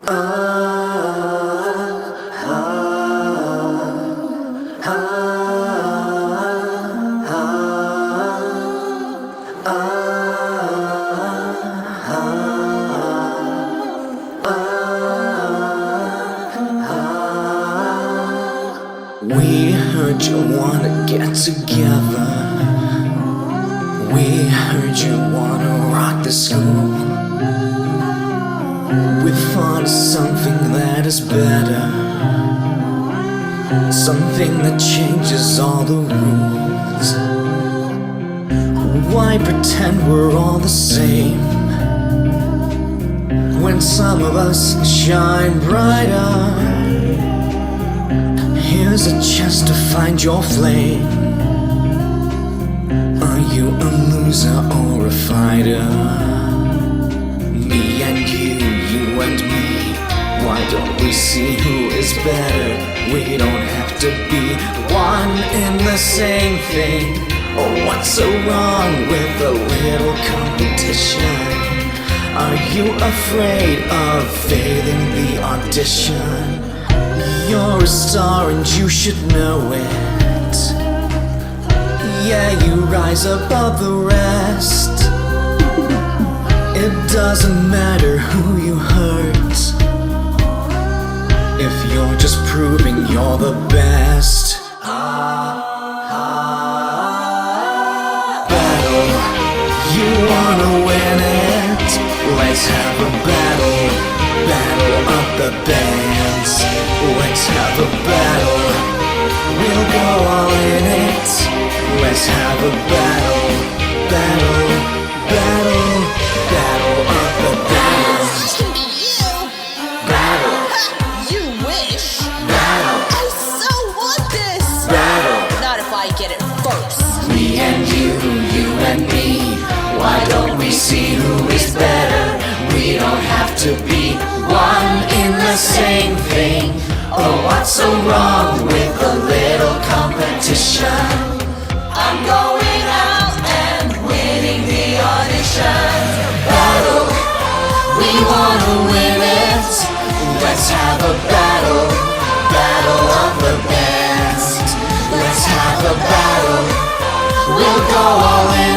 We heard you wanna get together. We heard you wanna rock the school. We found something that is better, something that changes all the rules. Why pretend we're all the same when some of us shine brighter? Here's a chance to find your flame. Are you a loser or a fighter? Me and you and me. Why don't we see who is better? We don't have to be one in the same thing. Oh, what's so wrong with a little competition? Are you afraid of failing the audition? You're a star and you should know it. Yeah, you rise above the rest. It doesn't matter who you hurt if you're just proving you're the best. Battle, you wanna win it? Let's have a battle, battle of the bands. Let's have a battle, we'll go all in it. Let's have a battle, battle, battle, battle of the bands. Battle, You wish. battle, I so want this. battle. Not if I get it first. Me and you and me. Why don't we see who is better? We don't have to be one in the same thing. Oh, what's so wrong with a little competition? I'm going out and winning the audition. Battle, we wanna win it. Let's have a battle, battle of the bands. Let's have a battle, we'll go all in